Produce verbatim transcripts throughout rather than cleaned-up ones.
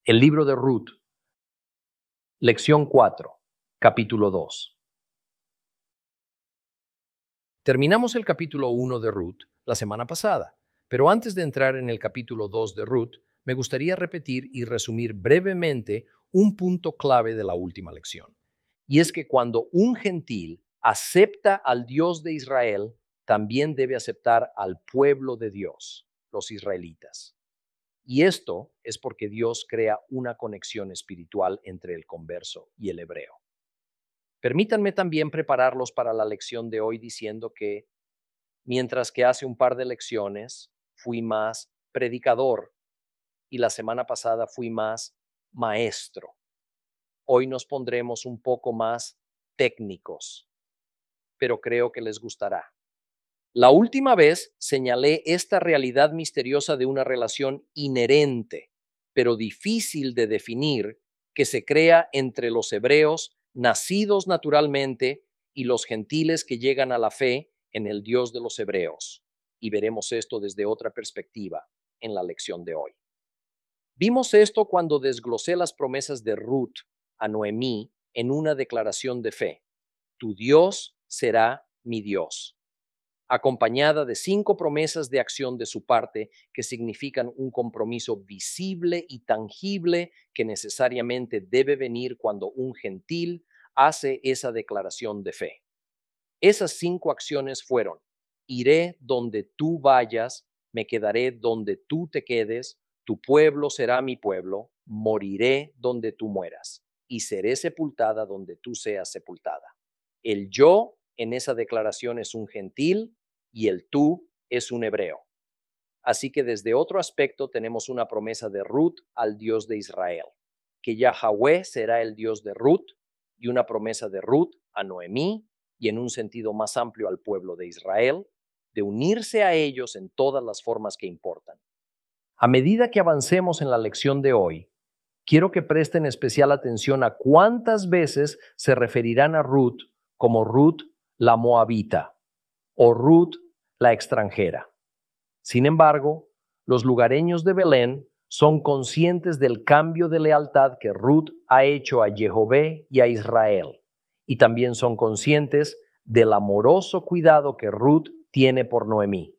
El libro de Ruth, lección cuatro, capítulo dos. Terminamos el capítulo uno de Ruth la semana pasada, pero antes de entrar en el capítulo dos de Ruth, me gustaría repetir y resumir brevemente un punto clave de la última lección. Y es que cuando un gentil acepta al Dios de Israel, también debe aceptar al pueblo de Dios, los israelitas. Y esto es porque Dios crea una conexión espiritual entre el converso y el hebreo. Permítanme también prepararlos para la lección de hoy diciendo que, mientras que hace un par de lecciones fui más predicador y la semana pasada fui más maestro, hoy nos pondremos un poco más técnicos, pero creo que les gustará. La última vez señalé esta realidad misteriosa de una relación inherente, pero difícil de definir, que se crea entre los hebreos nacidos naturalmente y los gentiles que llegan a la fe en el Dios de los hebreos. Y veremos esto desde otra perspectiva en la lección de hoy. Vimos esto cuando desglosé las promesas de Ruth a Noemí en una declaración de fe. Tu Dios será mi Dios, acompañada de cinco promesas de acción de su parte que significan un compromiso visible y tangible que necesariamente debe venir cuando un gentil hace esa declaración de fe. Esas cinco acciones fueron: iré donde tú vayas, me quedaré donde tú te quedes, tu pueblo será mi pueblo, moriré donde tú mueras y seré sepultada donde tú seas sepultada. El yo en esa declaración es un gentil y el tú es un hebreo. Así que desde otro aspecto tenemos una promesa de Ruth al Dios de Israel, que Yahweh será el Dios de Ruth, y una promesa de Ruth a Noemí, y en un sentido más amplio al pueblo de Israel, de unirse a ellos en todas las formas que importan. A medida que avancemos en la lección de hoy, quiero que presten especial atención a cuántas veces se referirán a Ruth como Ruth la Moabita o Ruth la extranjera. Sin embargo, los lugareños de Belén son conscientes del cambio de lealtad que Ruth ha hecho a Jehová y a Israel, y también son conscientes del amoroso cuidado que Ruth tiene por Noemí.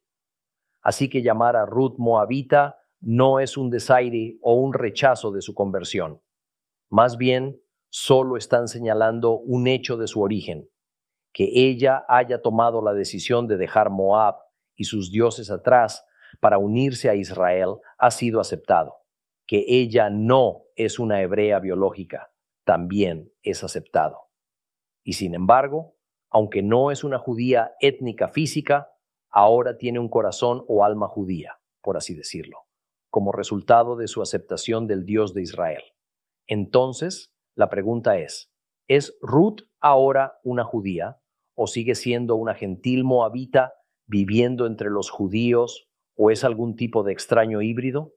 Así que llamar a Ruth Moabita no es un desaire o un rechazo de su conversión. Más bien, solo están señalando un hecho de su origen, que ella haya tomado la decisión de dejar Moab y sus dioses atrás para unirse a Israel ha sido aceptado. Que ella no es una hebrea biológica también es aceptado. Y sin embargo, aunque no es una judía étnica física, ahora tiene un corazón o alma judía, por así decirlo, como resultado de su aceptación del Dios de Israel. Entonces, la pregunta es, ¿es Ruth ahora una judía o sigue siendo una gentil moabita viviendo entre los judíos o es algún tipo de extraño híbrido?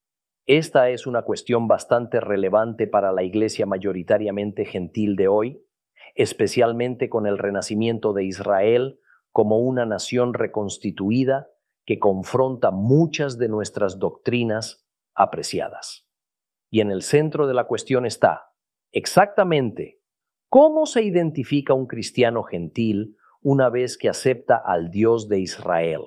Esta es una cuestión bastante relevante para la iglesia mayoritariamente gentil de hoy, especialmente con el renacimiento de Israel como una nación reconstituida que confronta muchas de nuestras doctrinas apreciadas. Y en el centro de la cuestión está, exactamente, ¿cómo se identifica un cristiano gentil una vez que acepta al Dios de Israel?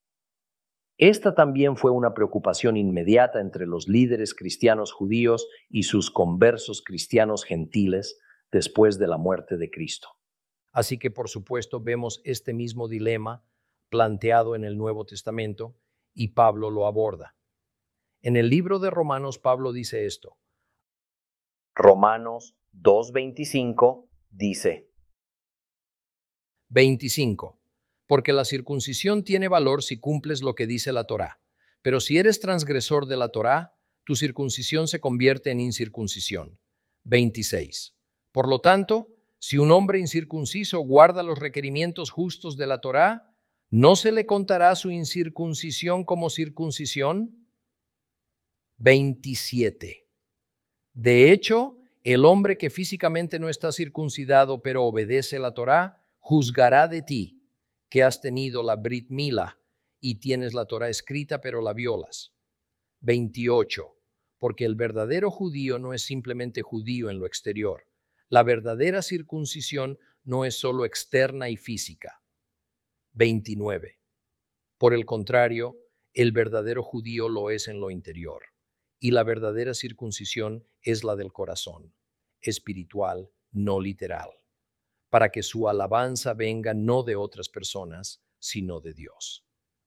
Esta también fue una preocupación inmediata entre los líderes cristianos judíos y sus conversos cristianos gentiles después de la muerte de Cristo. Así que, por supuesto, vemos este mismo dilema planteado en el Nuevo Testamento y Pablo lo aborda. En el libro de Romanos, Pablo dice esto. Romanos dos veinticinco dice: veinticinco. Porque la circuncisión tiene valor si cumples lo que dice la Torá. Pero si eres transgresor de la Torá, tu circuncisión se convierte en incircuncisión. veintiséis. Por lo tanto, si un hombre incircunciso guarda los requerimientos justos de la Torá, ¿no se le contará su incircuncisión como circuncisión? veintisiete. De hecho, el hombre que físicamente no está circuncidado pero obedece la Torá, juzgará de ti, que has tenido la Brit Mila y tienes la Torá escrita pero la violas. veintiocho. porque el verdadero judío no es simplemente judío en lo exterior. La verdadera circuncisión no es solo externa y física. veintinueve. Por el contrario, el verdadero judío lo es en lo interior, y la verdadera circuncisión es la del corazón, espiritual, no literal, para que su alabanza venga no de otras personas, sino de Dios.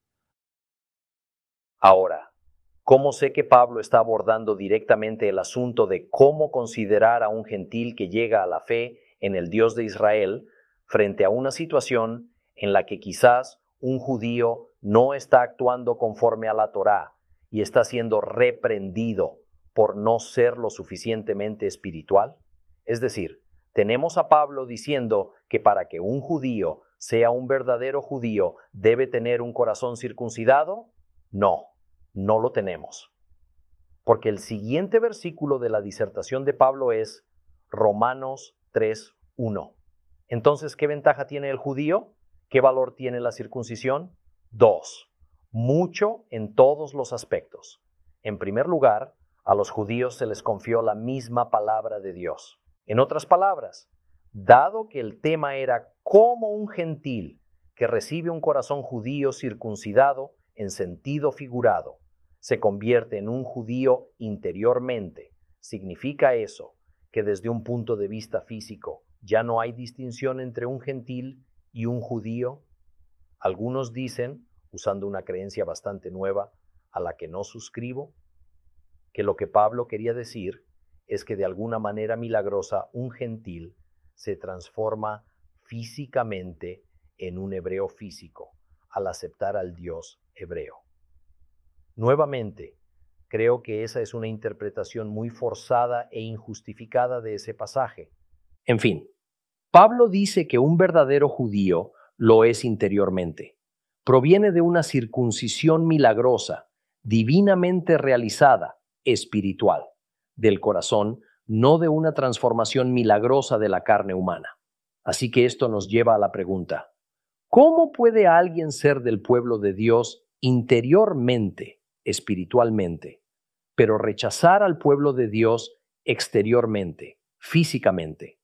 Ahora, ¿cómo sé que Pablo está abordando directamente el asunto de cómo considerar a un gentil que llega a la fe en el Dios de Israel frente a una situación en la que quizás un judío no está actuando conforme a la Torá y está siendo reprendido por no ser lo suficientemente espiritual? Es decir, tenemos a Pablo diciendo que para que un judío sea un verdadero judío debe tener un corazón circuncidado. No, no lo tenemos. Porque el siguiente versículo de la disertación de Pablo es Romanos tres uno. Entonces, ¿qué ventaja tiene el judío? ¿Qué valor tiene la circuncisión? Dos, mucho en todos los aspectos. En primer lugar, a los judíos se les confió la misma palabra de Dios. En otras palabras, dado que el tema era cómo un gentil que recibe un corazón judío circuncidado en sentido figurado se convierte en un judío interiormente, significa eso que desde un punto de vista físico ya no hay distinción entre un gentil y un judío. Algunos dicen, usando una creencia bastante nueva a la que no suscribo, que lo que Pablo quería decir es que de alguna manera milagrosa un gentil se transforma físicamente en un hebreo físico al aceptar al Dios hebreo. Nuevamente, creo que esa es una interpretación muy forzada e injustificada de ese pasaje. En fin, Pablo dice que un verdadero judío lo es interiormente. Proviene de una circuncisión milagrosa, divinamente realizada, espiritual, del corazón, no de una transformación milagrosa de la carne humana. Así que esto nos lleva a la pregunta: ¿cómo puede alguien ser del pueblo de Dios interiormente, espiritualmente, pero rechazar al pueblo de Dios exteriormente, físicamente?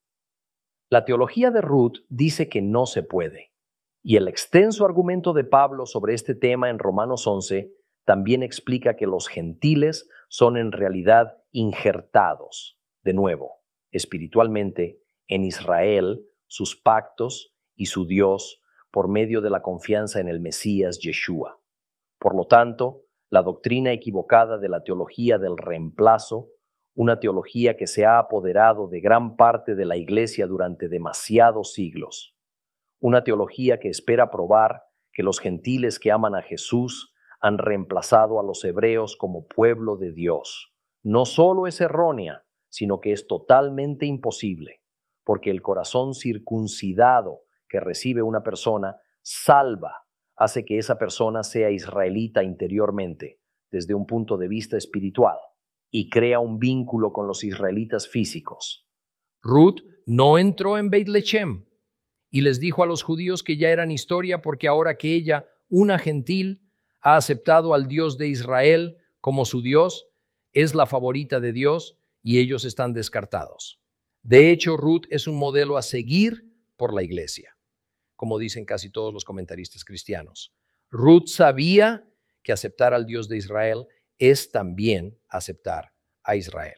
La teología de Ruth dice que no se puede, y el extenso argumento de Pablo sobre este tema en Romanos once también explica que los gentiles son en realidad injertados, de nuevo, espiritualmente, en Israel, sus pactos y su Dios por medio de la confianza en el Mesías Yeshua. Por lo tanto, la doctrina equivocada de la teología del reemplazo, una teología que se ha apoderado de gran parte de la Iglesia durante demasiados siglos, una teología que espera probar que los gentiles que aman a Jesús han reemplazado a los hebreos como pueblo de Dios, no solo es errónea, sino que es totalmente imposible, porque el corazón circuncidado que recibe una persona salva, hace que esa persona sea israelita interiormente, desde un punto de vista espiritual, y crea un vínculo con los israelitas físicos. Ruth no entró en Beit Lechem y les dijo a los judíos que ya eran historia porque ahora que ella, una gentil, ha aceptado al Dios de Israel como su Dios, es la favorita de Dios y ellos están descartados. De hecho, Ruth es un modelo a seguir por la iglesia, como dicen casi todos los comentaristas cristianos. Ruth sabía que aceptar al Dios de Israel es también aceptar a Israel.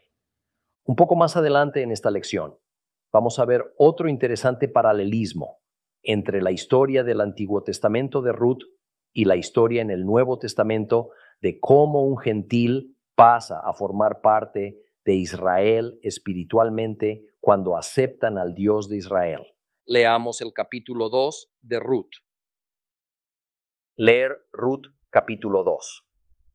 Un poco más adelante en esta lección, vamos a ver otro interesante paralelismo entre la historia del Antiguo Testamento de Ruth y la historia en el Nuevo Testamento de cómo un gentil pasa a formar parte de Israel espiritualmente cuando aceptan al Dios de Israel. Leamos el capítulo dos de Ruth. Leer Ruth capítulo dos.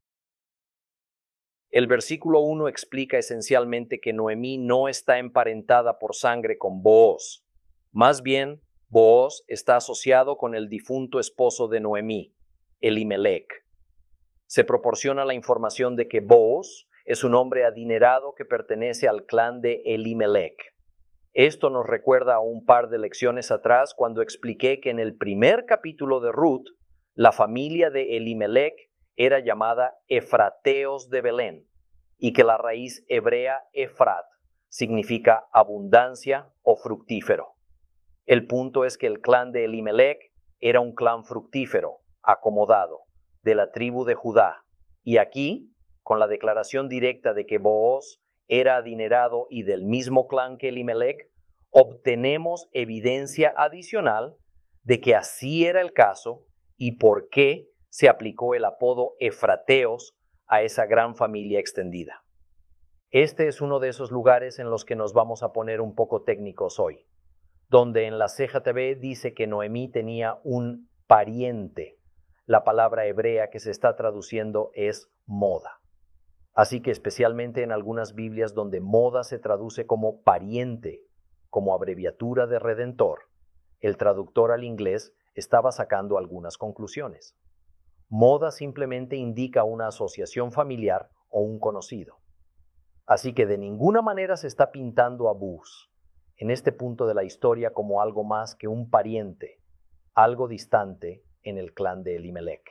El versículo uno explica esencialmente que Noemí no está emparentada por sangre con Booz. Más bien, Booz está asociado con el difunto esposo de Noemí, Elimelec. Se proporciona la información de que Booz es un hombre adinerado que pertenece al clan de Elimelec. Esto nos recuerda a un par de lecciones atrás cuando expliqué que en el primer capítulo de Ruth, la familia de Elimelec era llamada Efrateos de Belén. y que la raíz hebrea Efrat significa abundancia o fructífero. El punto es que el clan de Elimelech era un clan fructífero, acomodado, de la tribu de Judá. Y aquí, con la declaración directa de que Booz era adinerado y del mismo clan que Elimelech, obtenemos evidencia adicional de que así era el caso y por qué se aplicó el apodo Efrateos a esa gran familia extendida. Este es uno de esos lugares en los que nos vamos a poner un poco técnicos hoy, donde en la C J T V dice que Noemí tenía un pariente. La palabra hebrea que se está traduciendo es moda. Así que especialmente en algunas Biblias donde moda se traduce como pariente, como abreviatura de redentor, el traductor al inglés estaba sacando algunas conclusiones. Moda simplemente indica una asociación familiar o un conocido. Así que de ninguna manera se está pintando a Booz en este punto de la historia como algo más que un pariente, algo distante en el clan de Elimelech.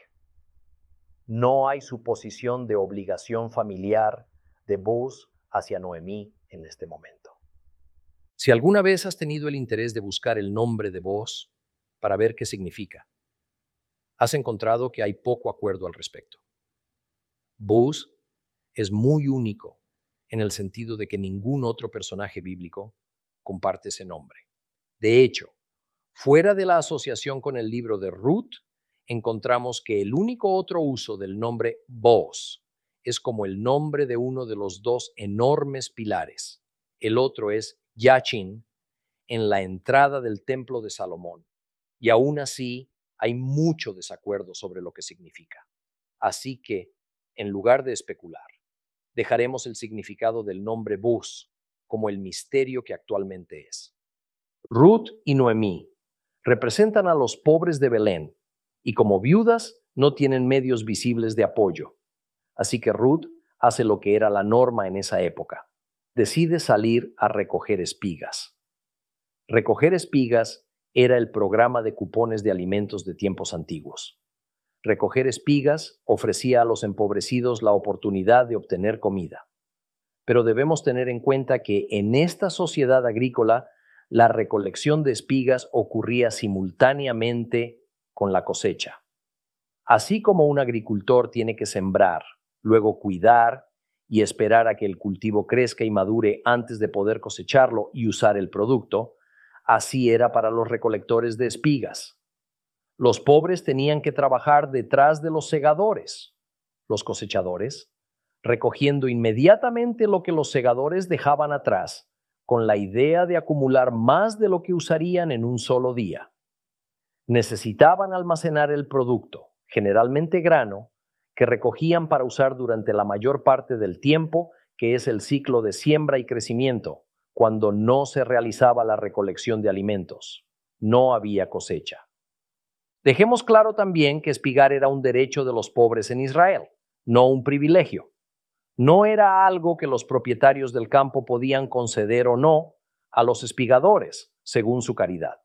No hay suposición de obligación familiar de Booz hacia Noemí en este momento. Si alguna vez has tenido el interés de buscar el nombre de Booz para ver qué significa, has encontrado que hay poco acuerdo al respecto. Booz es muy único en el sentido de que ningún otro personaje bíblico comparte ese nombre. De hecho, fuera de la asociación con el libro de Ruth, encontramos que el único otro uso del nombre Booz es como el nombre de uno de los dos enormes pilares. El otro es Yachin en la entrada del templo de Salomón. Y aún así hay mucho desacuerdo sobre lo que significa. Así que, en lugar de especular, dejaremos el significado del nombre Booz como el misterio que actualmente es. Ruth y Noemí representan a los pobres de Belén y como viudas no tienen medios visibles de apoyo. Así que Ruth hace lo que era la norma en esa época. Decide salir a recoger espigas. Recoger espigas era el programa de cupones de alimentos de tiempos antiguos. Recoger espigas ofrecía a los empobrecidos la oportunidad de obtener comida. Pero debemos tener en cuenta que en esta sociedad agrícola la recolección de espigas ocurría simultáneamente con la cosecha. Así como un agricultor tiene que sembrar, luego cuidar y esperar a que el cultivo crezca y madure antes de poder cosecharlo y usar el producto, así era para los recolectores de espigas. Los pobres tenían que trabajar detrás de los segadores, los cosechadores, recogiendo inmediatamente lo que los segadores dejaban atrás, con la idea de acumular más de lo que usarían en un solo día. Necesitaban almacenar el producto, generalmente grano, que recogían para usar durante la mayor parte del tiempo, que es el ciclo de siembra y crecimiento, cuando no se realizaba la recolección de alimentos. No había cosecha. Dejemos claro también que espigar era un derecho de los pobres en Israel, no un privilegio. No era algo que los propietarios del campo podían conceder o no a los espigadores, según su caridad.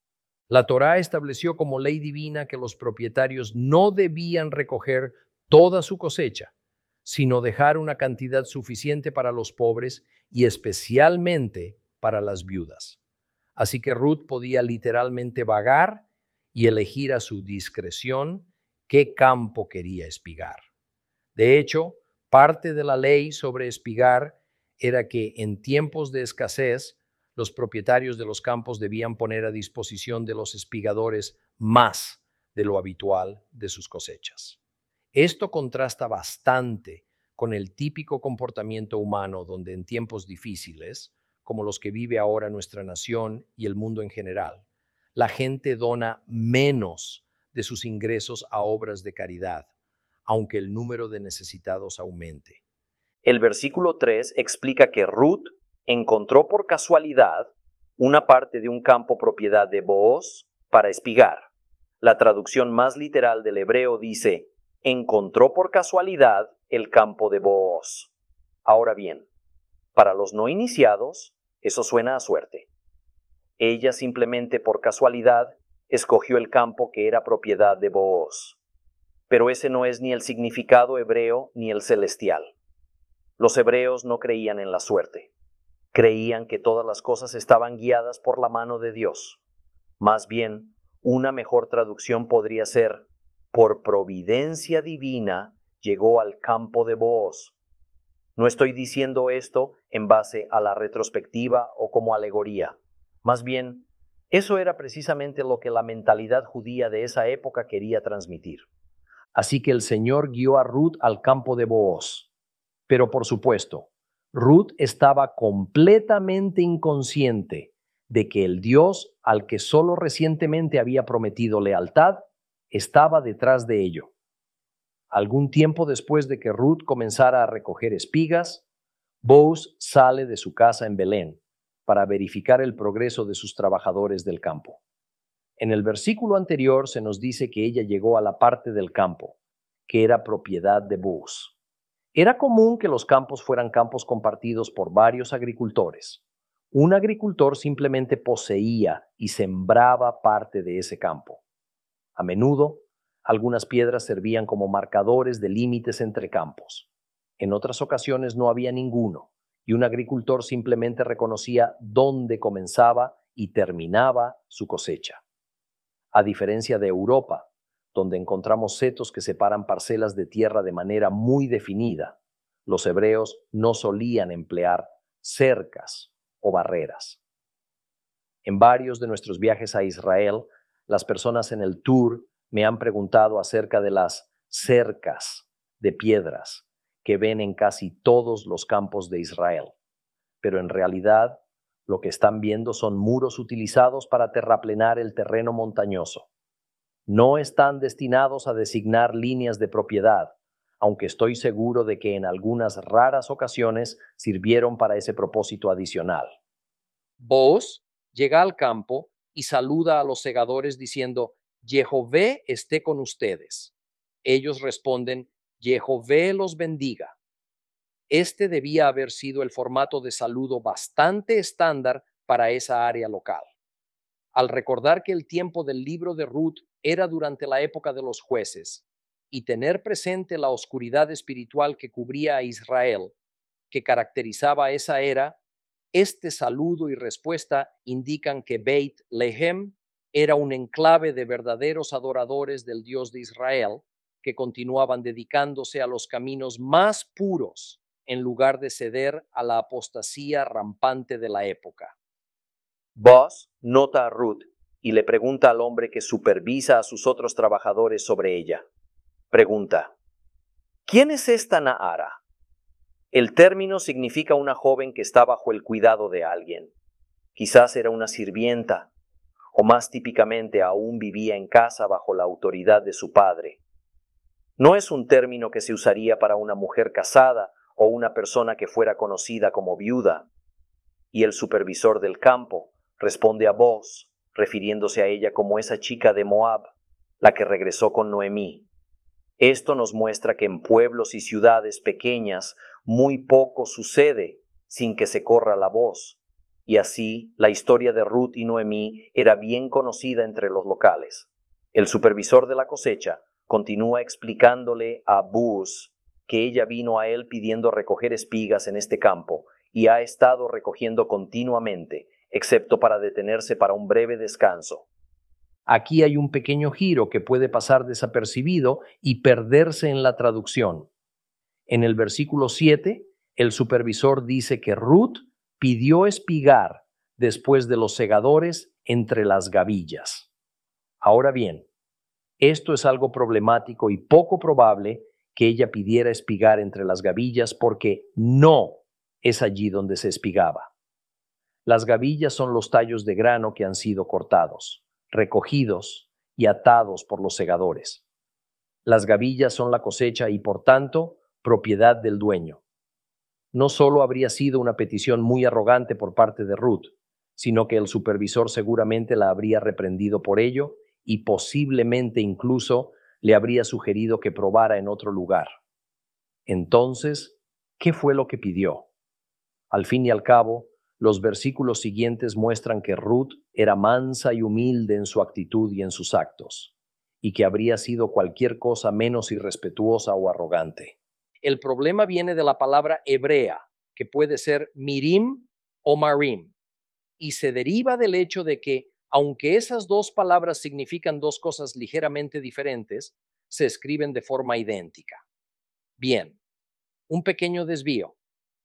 La Torá estableció como ley divina que los propietarios no debían recoger toda su cosecha, sino dejar una cantidad suficiente para los pobres y especialmente para las viudas. Así que Ruth podía literalmente vagar y elegir a su discreción qué campo quería espigar. De hecho, parte de la ley sobre espigar era que en tiempos de escasez, los propietarios de los campos debían poner a disposición de los espigadores más de lo habitual de sus cosechas. Esto contrasta bastante con el típico comportamiento humano donde en tiempos difíciles, como los que vive ahora nuestra nación y el mundo en general, la gente dona menos de sus ingresos a obras de caridad, aunque el número de necesitados aumente. El versículo tres explica que Ruth encontró por casualidad una parte de un campo propiedad de Booz para espigar. La traducción más literal del hebreo dice, encontró por casualidad el campo de Booz. Ahora bien, para los no iniciados, eso suena a suerte. Ella simplemente por casualidad escogió el campo que era propiedad de Booz. Pero ese no es ni el significado hebreo ni el celestial. Los hebreos no creían en la suerte. Creían que todas las cosas estaban guiadas por la mano de Dios. Más bien, una mejor traducción podría ser: por providencia divina llegó al campo de Booz. No estoy diciendo esto en base a la retrospectiva o como alegoría. Más bien, eso era precisamente lo que la mentalidad judía de esa época quería transmitir. Así que el Señor guió a Ruth al campo de Booz. Pero por supuesto, Ruth estaba completamente inconsciente de que el Dios al que solo recientemente había prometido lealtad estaba detrás de ello. Algún tiempo después de que Ruth comenzara a recoger espigas, Booz sale de su casa en Belén para verificar el progreso de sus trabajadores del campo. En el versículo anterior se nos dice que ella llegó a la parte del campo, que era propiedad de Booz. Era común que los campos fueran campos compartidos por varios agricultores. Un agricultor simplemente poseía y sembraba parte de ese campo. A menudo, algunas piedras servían como marcadores de límites entre campos. En otras ocasiones no había ninguno, y un agricultor simplemente reconocía dónde comenzaba y terminaba su cosecha. A diferencia de Europa, donde encontramos setos que separan parcelas de tierra de manera muy definida, los hebreos no solían emplear cercas o barreras. En varios de nuestros viajes a Israel, las personas en el tour me han preguntado acerca de las cercas de piedras que ven en casi todos los campos de Israel. Pero en realidad, lo que están viendo son muros utilizados para terraplenar el terreno montañoso. No están destinados a designar líneas de propiedad, aunque estoy seguro de que en algunas raras ocasiones sirvieron para ese propósito adicional. Booz llega al campo y saluda a los segadores diciendo: «Jehová esté con ustedes». Ellos responden: «Jehová los bendiga». Este debía haber sido el formato de saludo bastante estándar para esa área local. Al recordar que el tiempo del libro de Ruth era durante la época de los jueces y tener presente la oscuridad espiritual que cubría a Israel, que caracterizaba esa era, este saludo y respuesta indican que Beit Lehem era un enclave de verdaderos adoradores del Dios de Israel que continuaban dedicándose a los caminos más puros en lugar de ceder a la apostasía rampante de la época. Booz nota a Ruth y le pregunta al hombre que supervisa a sus otros trabajadores sobre ella. Pregunta: ¿quién es esta Naara? El término significa una joven que está bajo el cuidado de alguien. Quizás era una sirvienta, o más típicamente aún vivía en casa bajo la autoridad de su padre. No es un término que se usaría para una mujer casada o una persona que fuera conocida como viuda. Y el supervisor del campo responde a Booz, refiriéndose a ella como esa chica de Moab, la que regresó con Noemí. Esto nos muestra que en pueblos y ciudades pequeñas muy poco sucede sin que se corra la voz, y así la historia de Ruth y Noemí era bien conocida entre los locales. El supervisor de la cosecha continúa explicándole a Booz que ella vino a él pidiendo recoger espigas en este campo y ha estado recogiendo continuamente, excepto para detenerse para un breve descanso. Aquí hay un pequeño giro que puede pasar desapercibido y perderse en la traducción. En el versículo siete, el supervisor dice que Ruth pidió espigar después de los segadores entre las gavillas. Ahora bien, esto es algo problemático y poco probable que ella pidiera espigar entre las gavillas porque no es allí donde se espigaba. Las gavillas son los tallos de grano que han sido cortados, recogidos y atados por los segadores. Las gavillas son la cosecha y, por tanto, propiedad del dueño. No solo habría sido una petición muy arrogante por parte de Ruth, sino que el supervisor seguramente la habría reprendido por ello y posiblemente incluso le habría sugerido que probara en otro lugar. Entonces, ¿qué fue lo que pidió? Al fin y al cabo, los versículos siguientes muestran que Ruth era mansa y humilde en su actitud y en sus actos, y que habría sido cualquier cosa menos irrespetuosa o arrogante. El problema viene de la palabra hebrea, que puede ser mirim o marim, y se deriva del hecho de que, aunque esas dos palabras significan dos cosas ligeramente diferentes, se escriben de forma idéntica. Bien, un pequeño desvío.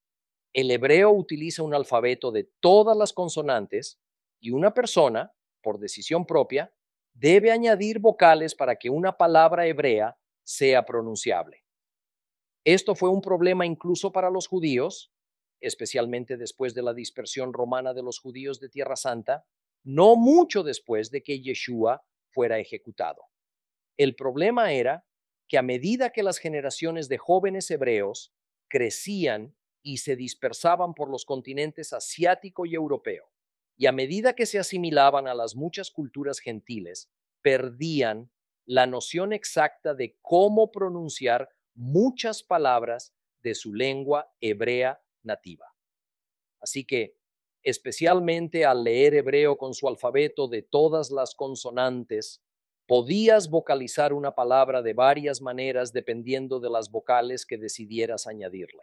El hebreo utiliza un alfabeto de todas las consonantes y una persona, por decisión propia, debe añadir vocales para que una palabra hebrea sea pronunciable. Esto fue un problema incluso para los judíos, especialmente después de la dispersión romana de los judíos de Tierra Santa, no mucho después de que Yeshua fuera ejecutado. El problema era que a medida que las generaciones de jóvenes hebreos crecían y se dispersaban por los continentes asiático y europeo, y a medida que se asimilaban a las muchas culturas gentiles, perdían la noción exacta de cómo pronunciar muchas palabras de su lengua hebrea nativa. Así que, especialmente al leer hebreo con su alfabeto de todas las consonantes, podías vocalizar una palabra de varias maneras dependiendo de las vocales que decidieras añadirle.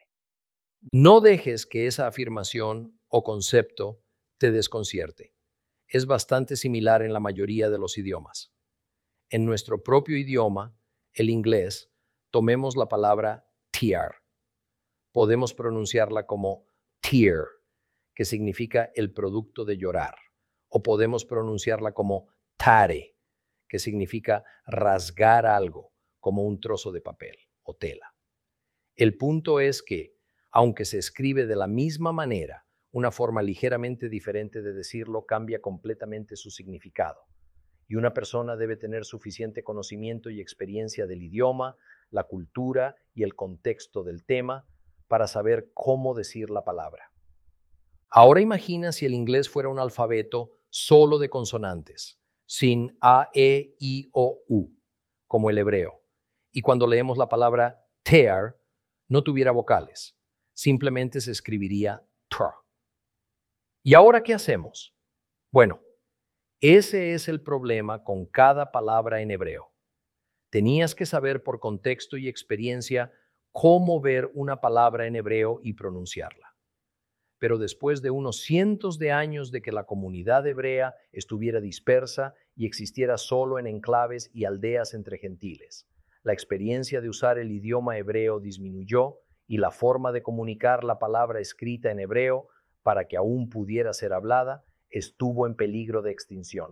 No dejes que esa afirmación o concepto te desconcierte. Es bastante similar en la mayoría de los idiomas. En nuestro propio idioma, el inglés, tomemos la palabra tear. Podemos pronunciarla como tear, que significa el producto de llorar, o podemos pronunciarla como tare, que significa rasgar algo, como un trozo de papel o tela. El punto es que, aunque se escribe de la misma manera, una forma ligeramente diferente de decirlo cambia completamente su significado. Y una persona debe tener suficiente conocimiento y experiencia del idioma, la cultura y el contexto del tema para saber cómo decir la palabra. Ahora imagina si el inglés fuera un alfabeto solo de consonantes, sin A, E, I, O, U, como el hebreo. Y cuando leemos la palabra tear, no tuviera vocales, simplemente se escribiría tra. ¿Y ahora qué hacemos? Bueno, ese es el problema con cada palabra en hebreo. Tenías que saber por contexto y experiencia cómo ver una palabra en hebreo y pronunciarla. Pero después de unos cientos de años de que la comunidad hebrea estuviera dispersa y existiera solo en enclaves y aldeas entre gentiles, la experiencia de usar el idioma hebreo disminuyó y la forma de comunicar la palabra escrita en hebreo para que aún pudiera ser hablada estuvo en peligro de extinción.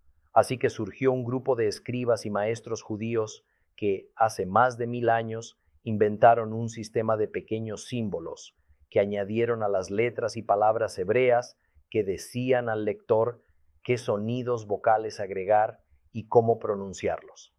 Así que surgió un grupo de escribas y maestros judíos que, hace más de mil años, inventaron un sistema de pequeños símbolos que añadieron a las letras y palabras hebreas que decían al lector qué sonidos vocales agregar y cómo pronunciarlos.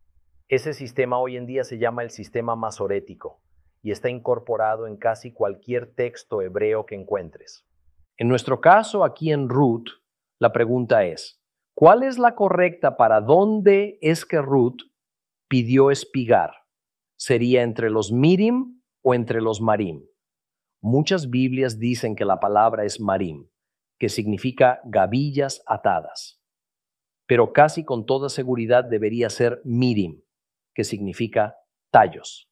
Ese sistema hoy en día se llama el sistema masorético y está incorporado en casi cualquier texto hebreo que encuentres. En nuestro caso, aquí en Ruth, la pregunta es, ¿cuál es la correcta para dónde es que Ruth pidió espigar? ¿Sería entre los mirim o entre los marim? Muchas Biblias dicen que la palabra es marim, que significa gavillas atadas, pero casi con toda seguridad debería ser mirim, que significa tallos.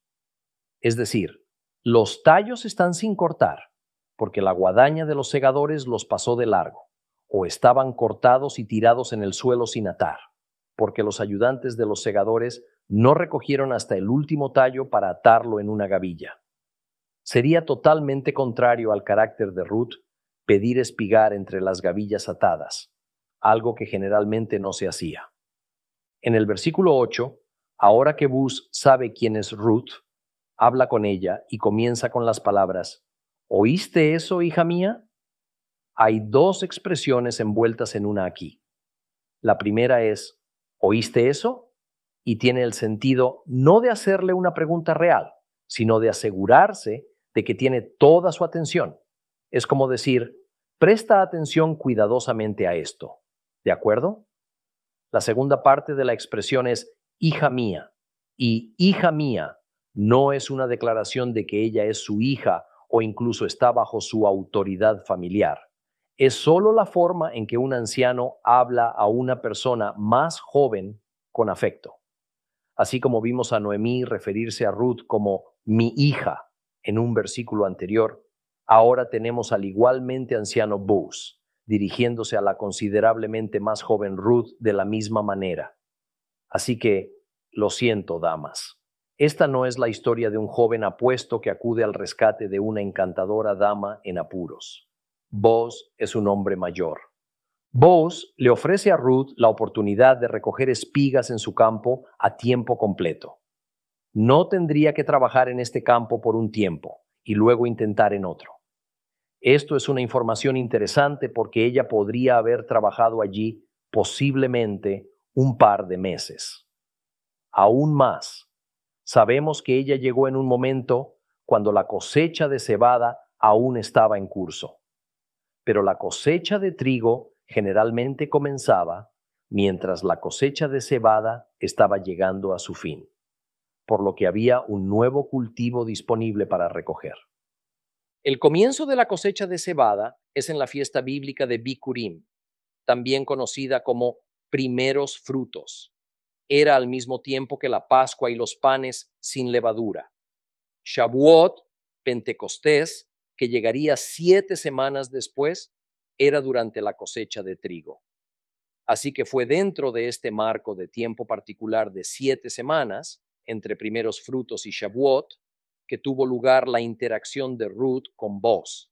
Es decir, los tallos están sin cortar, porque la guadaña de los segadores los pasó de largo, o estaban cortados y tirados en el suelo sin atar, porque los ayudantes de los segadores no recogieron hasta el último tallo para atarlo en una gavilla. Sería totalmente contrario al carácter de Ruth pedir espigar entre las gavillas atadas, algo que generalmente no se hacía. En el versículo ocho, ahora que Buz sabe quién es Ruth, habla con ella y comienza con las palabras, ¿oíste eso, hija mía? Hay dos expresiones envueltas en una aquí. La primera es, ¿oíste eso? Y tiene el sentido no de hacerle una pregunta real, sino de asegurarse de que tiene toda su atención. Es como decir, presta atención cuidadosamente a esto. ¿De acuerdo? La segunda parte de la expresión es hija mía. Y hija mía no es una declaración de que ella es su hija o incluso está bajo su autoridad familiar. Es solo la forma en que un anciano habla a una persona más joven con afecto. Así como vimos a Noemí referirse a Ruth como mi hija, en un versículo anterior, ahora tenemos al igualmente anciano Boaz, dirigiéndose a la considerablemente más joven Ruth de la misma manera. Así que, lo siento, damas. Esta no es la historia de un joven apuesto que acude al rescate de una encantadora dama en apuros. Boaz es un hombre mayor. Boaz le ofrece a Ruth la oportunidad de recoger espigas en su campo a tiempo completo. No tendría que trabajar en este campo por un tiempo y luego intentar en otro. Esto es una información interesante porque ella podría haber trabajado allí posiblemente un par de meses. Aún más, sabemos que ella llegó en un momento cuando la cosecha de cebada aún estaba en curso. Pero la cosecha de trigo generalmente comenzaba mientras la cosecha de cebada estaba llegando a su fin, por lo que había un nuevo cultivo disponible para recoger. El comienzo de la cosecha de cebada es en la fiesta bíblica de Bikurim, también conocida como primeros frutos. Era al mismo tiempo que la Pascua y los panes sin levadura. Shavuot, Pentecostés, que llegaría siete semanas después, era durante la cosecha de trigo. Así que fue dentro de este marco de tiempo particular de siete semanas, entre primeros frutos y Shavuot, que tuvo lugar la interacción de Ruth con Boaz.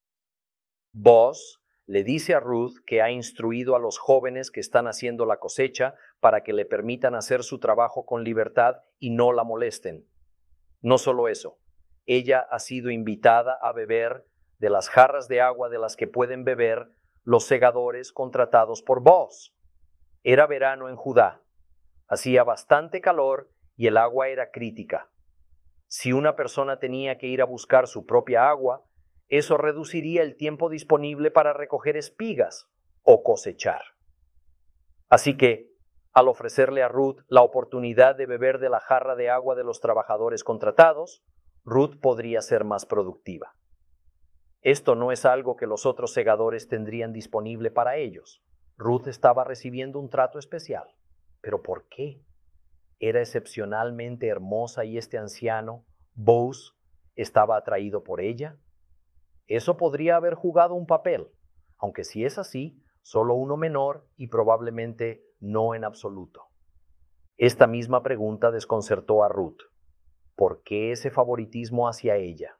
Boaz le dice a Ruth que ha instruido a los jóvenes que están haciendo la cosecha para que le permitan hacer su trabajo con libertad y no la molesten. No solo eso, ella ha sido invitada a beber de las jarras de agua de las que pueden beber los segadores contratados por Boaz. Era verano en Judá, hacía bastante calor y el agua era crítica. Si una persona tenía que ir a buscar su propia agua, eso reduciría el tiempo disponible para recoger espigas o cosechar. Así que, al ofrecerle a Ruth la oportunidad de beber de la jarra de agua de los trabajadores contratados, Ruth podría ser más productiva. Esto no es algo que los otros segadores tendrían disponible para ellos. Ruth estaba recibiendo un trato especial. ¿Pero por qué? Era excepcionalmente hermosa y este anciano, Boaz, estaba atraído por ella. Eso podría haber jugado un papel, aunque si es así, solo uno menor y probablemente no en absoluto. Esta misma pregunta desconcertó a Ruth. ¿Por qué ese favoritismo hacia ella?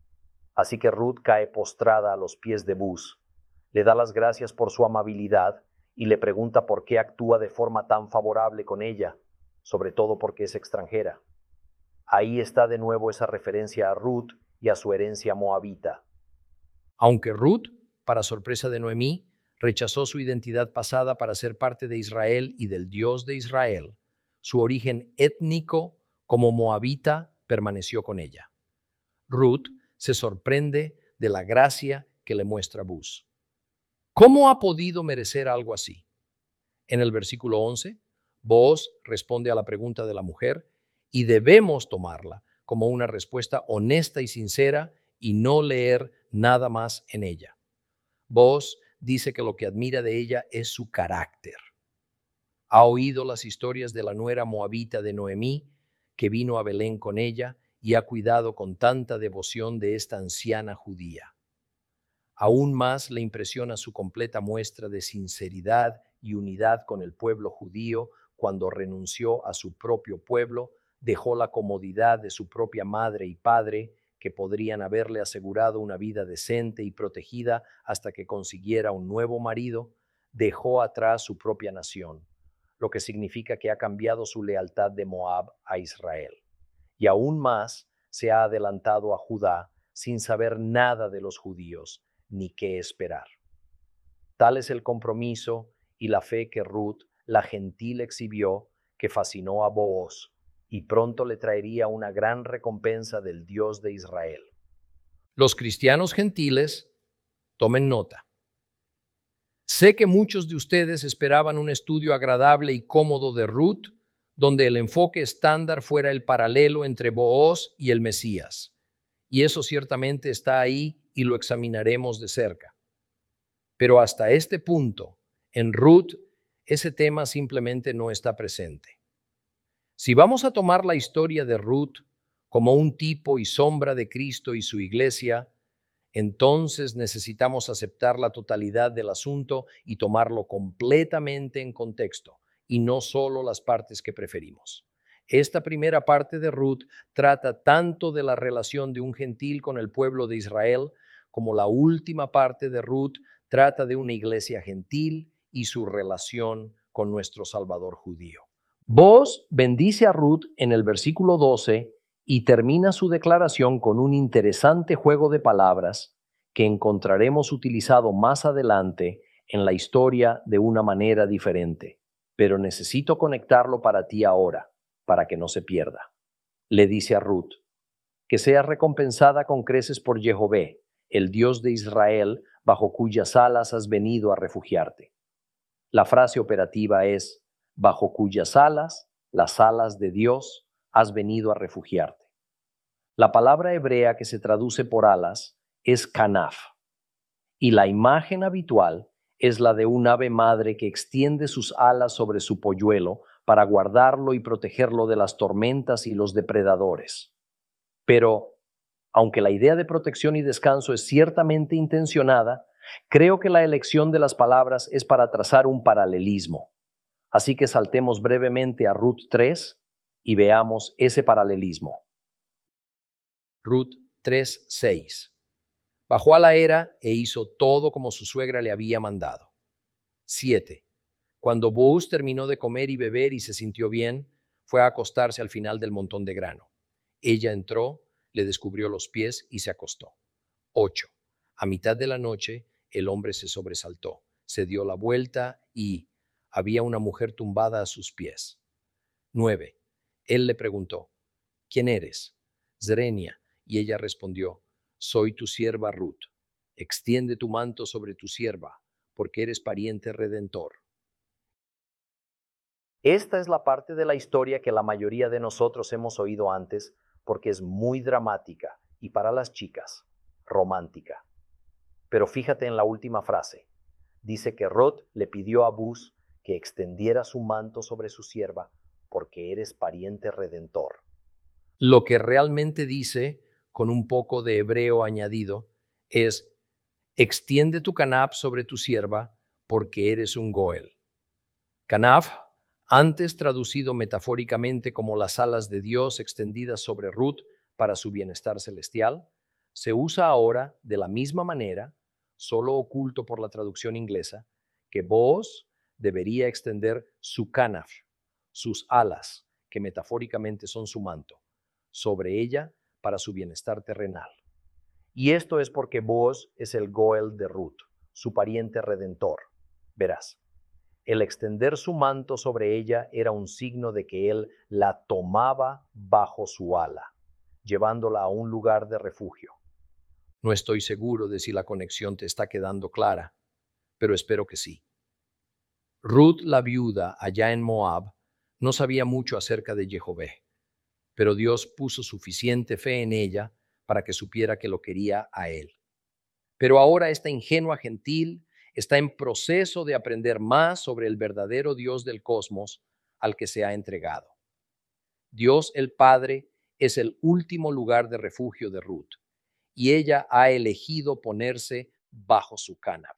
Así que Ruth cae postrada a los pies de Boaz, le da las gracias por su amabilidad y le pregunta por qué actúa de forma tan favorable con ella, sobre todo porque es extranjera. Ahí está de nuevo esa referencia a Ruth y a su herencia moabita. Aunque Ruth, para sorpresa de Noemí, rechazó su identidad pasada para ser parte de Israel y del Dios de Israel, su origen étnico como moabita permaneció con ella. Ruth se sorprende de la gracia que le muestra Boaz. ¿Cómo ha podido merecer algo así? En el versículo once, Boaz responde a la pregunta de la mujer y debemos tomarla como una respuesta honesta y sincera y no leer nada más en ella. Boaz dice que lo que admira de ella es su carácter. Ha oído las historias de la nuera moabita de Noemí, que vino a Belén con ella y ha cuidado con tanta devoción de esta anciana judía. Aún más le impresiona su completa muestra de sinceridad y unidad con el pueblo judío cuando renunció a su propio pueblo, dejó la comodidad de su propia madre y padre, que podrían haberle asegurado una vida decente y protegida hasta que consiguiera un nuevo marido, dejó atrás su propia nación, lo que significa que ha cambiado su lealtad de Moab a Israel. Y aún más se ha adelantado a Judá sin saber nada de los judíos ni qué esperar. Tal es el compromiso y la fe que Ruth, la gentil, exhibió, que fascinó a Boaz, y pronto le traería una gran recompensa del Dios de Israel. Los cristianos gentiles, tomen nota. Sé que muchos de ustedes esperaban un estudio agradable y cómodo de Ruth, donde el enfoque estándar fuera el paralelo entre Boaz y el Mesías. Y eso ciertamente está ahí y lo examinaremos de cerca. Pero hasta este punto, en Ruth, ese tema simplemente no está presente. Si vamos a tomar la historia de Ruth como un tipo y sombra de Cristo y su iglesia, entonces necesitamos aceptar la totalidad del asunto y tomarlo completamente en contexto, y no solo las partes que preferimos. Esta primera parte de Ruth trata tanto de la relación de un gentil con el pueblo de Israel, como la última parte de Ruth trata de una iglesia gentil y su relación con nuestro Salvador judío. Boaz bendice a Ruth en el versículo doce y termina su declaración con un interesante juego de palabras que encontraremos utilizado más adelante en la historia de una manera diferente, pero necesito conectarlo para ti ahora, para que no se pierda. Le dice a Ruth, que seas recompensada con creces por Jehová, el Dios de Israel, bajo cuyas alas has venido a refugiarte. La frase operativa es, bajo cuyas alas, las alas de Dios, has venido a refugiarte. La palabra hebrea que se traduce por alas es kanaf, y la imagen habitual es la de un ave madre que extiende sus alas sobre su polluelo para guardarlo y protegerlo de las tormentas y los depredadores. Pero, aunque la idea de protección y descanso es ciertamente intencionada, creo que la elección de las palabras es para trazar un paralelismo. Así que saltemos brevemente a Ruth tres y veamos ese paralelismo. Ruth tres seis. Bajó a la era e hizo todo como su suegra le había mandado. siete. Cuando Boaz terminó de comer y beber y se sintió bien, fue a acostarse al final del montón de grano. Ella entró, le descubrió los pies y se acostó. ocho. A mitad de la noche, el hombre se sobresaltó, se dio la vuelta y había una mujer tumbada a sus pies. nueve. Él le preguntó, ¿quién eres? Zerenia. Y ella respondió, soy tu sierva Ruth. Extiende tu manto sobre tu sierva, porque eres pariente redentor. Esta es la parte de la historia que la mayoría de nosotros hemos oído antes porque es muy dramática y para las chicas, romántica. Pero fíjate en la última frase. Dice que Ruth le pidió a Boaz que extendiera su manto sobre su sierva porque eres pariente redentor. Lo que realmente dice, con un poco de hebreo añadido, es, extiende tu canaf sobre tu sierva porque eres un goel. Canaf, antes traducido metafóricamente como las alas de Dios extendidas sobre Ruth para su bienestar celestial, se usa ahora de la misma manera, solo oculto por la traducción inglesa, que Boaz debería extender su canaf, sus alas, que metafóricamente son su manto, sobre ella para su bienestar terrenal. Y esto es porque Boaz es el goel de Ruth, su pariente redentor. Verás, el extender su manto sobre ella era un signo de que él la tomaba bajo su ala, llevándola a un lugar de refugio. No estoy seguro de si la conexión te está quedando clara, pero espero que sí. Ruth, la viuda, allá en Moab, no sabía mucho acerca de Jehová, pero Dios puso suficiente fe en ella para que supiera que lo quería a él. Pero ahora esta ingenua gentil está en proceso de aprender más sobre el verdadero Dios del cosmos al que se ha entregado. Dios el Padre es el último lugar de refugio de Ruth, y ella ha elegido ponerse bajo su canaf.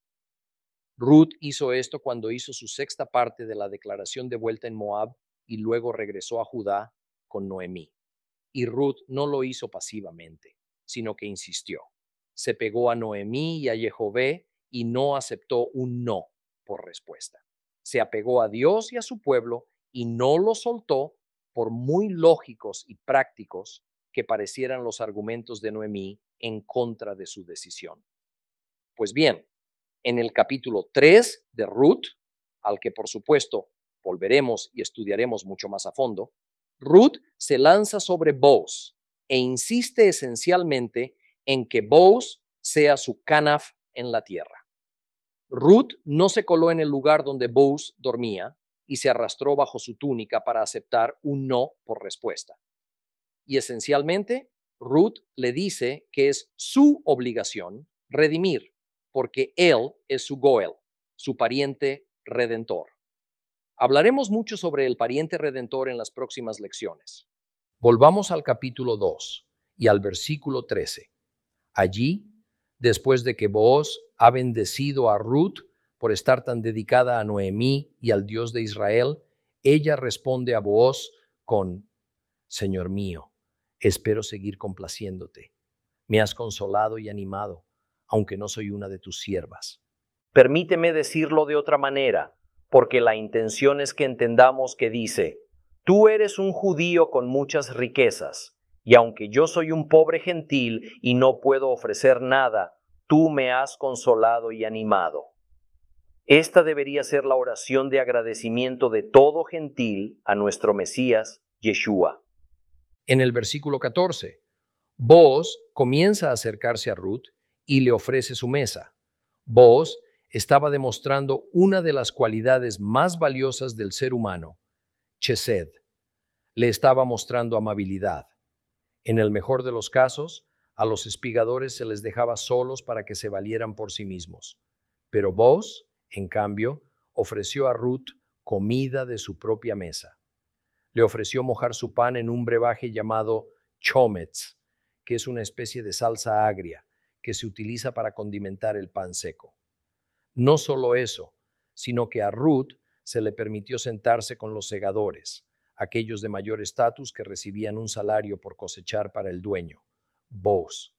Ruth hizo esto cuando hizo su sexta parte de la declaración de vuelta en Moab y luego regresó a Judá con Noemí. Y Ruth no lo hizo pasivamente, sino que insistió. Se pegó a Noemí y a Jehová y no aceptó un no por respuesta. Se apegó a Dios y a su pueblo y no lo soltó por muy lógicos y prácticos que parecieran los argumentos de Noemí en contra de su decisión. Pues bien, en el capítulo tres de Ruth, al que por supuesto volveremos y estudiaremos mucho más a fondo, Ruth se lanza sobre Boaz e insiste esencialmente en que Boaz sea su canaf en la tierra. Ruth no se coló en el lugar donde Boaz dormía y se arrastró bajo su túnica para aceptar un no por respuesta. Y esencialmente, Ruth le dice que es su obligación redimir, porque él es su goel, su pariente redentor. Hablaremos mucho sobre el pariente redentor en las próximas lecciones. Volvamos al capítulo dos y al versículo trece. Allí, después de que Booz ha bendecido a Ruth por estar tan dedicada a Noemí y al Dios de Israel, ella responde a Booz con: Señor mío, espero seguir complaciéndote. Me has consolado y animado, aunque no soy una de tus siervas. Permíteme decirlo de otra manera, porque la intención es que entendamos que dice: tú eres un judío con muchas riquezas, y aunque yo soy un pobre gentil y no puedo ofrecer nada, tú me has consolado y animado. Esta debería ser la oración de agradecimiento de todo gentil a nuestro Mesías, Yeshua. En el versículo catorce, Booz comienza a acercarse a Ruth y le ofrece su mesa. Booz estaba demostrando una de las cualidades más valiosas del ser humano, chesed. Le estaba mostrando amabilidad. En el mejor de los casos, a los espigadores se les dejaba solos para que se valieran por sí mismos. Pero Booz, en cambio, ofreció a Ruth comida de su propia mesa. Le ofreció mojar su pan en un brebaje llamado chometz, que es una especie de salsa agria que se utiliza para condimentar el pan seco. No solo eso, sino que a Ruth se le permitió sentarse con los segadores, aquellos de mayor estatus que recibían un salario por cosechar para el dueño, Booz.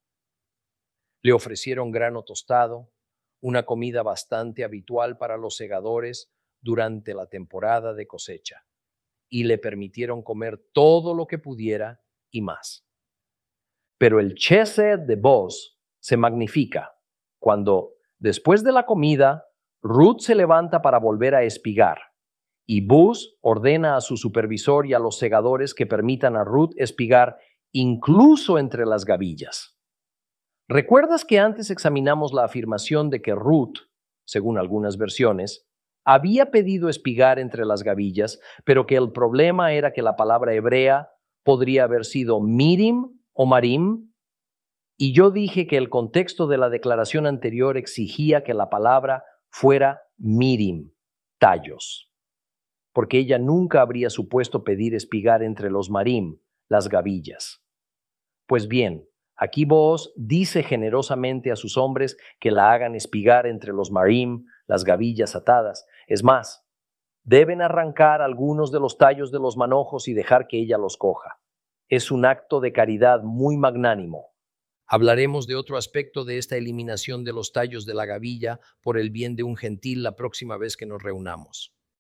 Le ofrecieron grano tostado, una comida bastante habitual para los segadores durante la temporada de cosecha, y le permitieron comer todo lo que pudiera y más. Pero el chesed de Booz se magnifica cuando, después de la comida, Ruth se levanta para volver a espigar, y Booz ordena a su supervisor y a los segadores que permitan a Ruth espigar incluso entre las gavillas. ¿Recuerdas que antes examinamos la afirmación de que Ruth, según algunas versiones, había pedido espigar entre las gavillas, pero que el problema era que la palabra hebrea podría haber sido mirim o marim? Y yo dije que el contexto de la declaración anterior exigía que la palabra fuera mirim, tallos, porque ella nunca habría supuesto pedir espigar entre los marim, las gavillas. Pues bien, aquí Booz dice generosamente a sus hombres que la hagan espigar entre los marim, las gavillas atadas. Es más, deben arrancar algunos de los tallos de los manojos y dejar que ella los coja. Es un acto de caridad muy magnánimo. Hablaremos de otro aspecto de esta eliminación de los tallos de la gavilla por el bien de un gentil la próxima vez que nos reunamos.